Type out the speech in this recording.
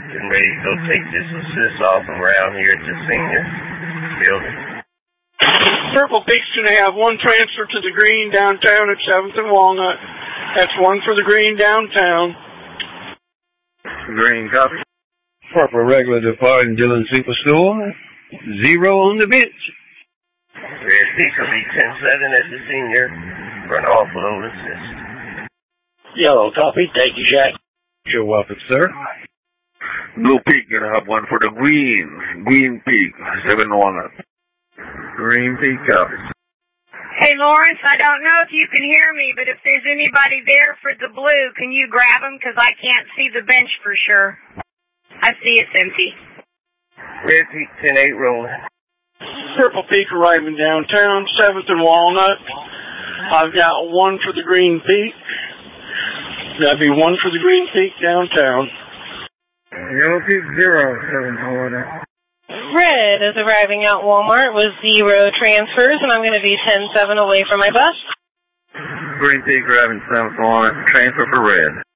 Getting ready to go take this off around here at the senior building. Purple Peak's going to have one transfer to the green downtown at 7th and Walnut. That's one for the green downtown. Green copy. Purple regular departing Dillon Superstore. 0 on the bench. Red Peak will be 10-7 at the senior for an offload assist. Yellow copy. Thank you, Jack. You're welcome, sir. Blue Peak gonna have one for the Green Peak, 7 Walnut. Green Peak copy. Hey, Lawrence, I don't know if you can hear me, but if there's anybody there for the blue, can you grab them? Because I can't see the bench for sure. I see it's empty. Red Peak 10-8 rolling. Purple Peak arriving downtown, 7th and Walnut. I've got one for the Green Peak. That'd be one for the Green Peak downtown. Yellow Peak 0, 7th Walnut. Red is arriving at Walmart with 0 transfers, and I'm going to be 10-7 away from my bus. Green Peak arriving 7th Walnut. Transfer for Red.